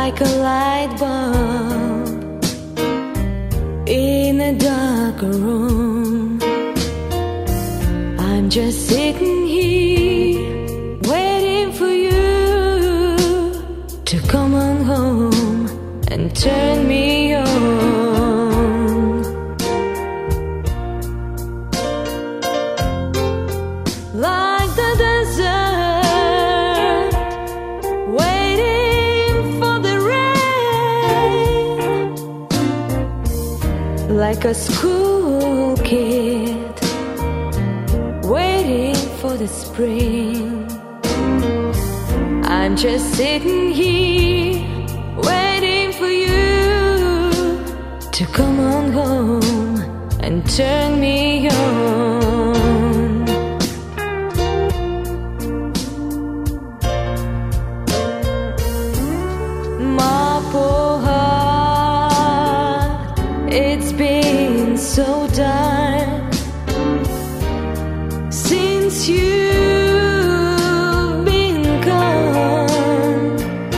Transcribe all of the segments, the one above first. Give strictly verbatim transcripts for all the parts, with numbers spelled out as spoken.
like a light bulb in a dark room. I'm just sitting here waiting for you to come on home and turn me on. Like the desert, waiting for the rain. Like a school kid, waiting for the spring. I'm just sitting here waiting for you to come on home and turn me on. My poor heart, it's been so dark since you've been gone.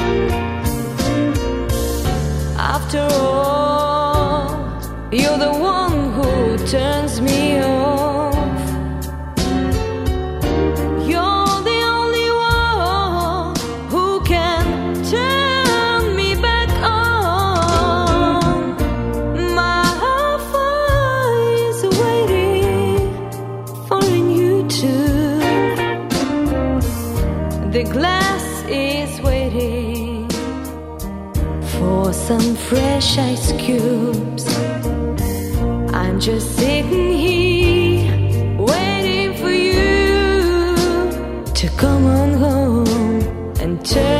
After all, you're the one who turns me off. You're the only one who can turn me back on. My heart is waiting for a new tune. The glass is waiting for some fresh ice cubes. I'm just sitting here waiting for you to come on home and turn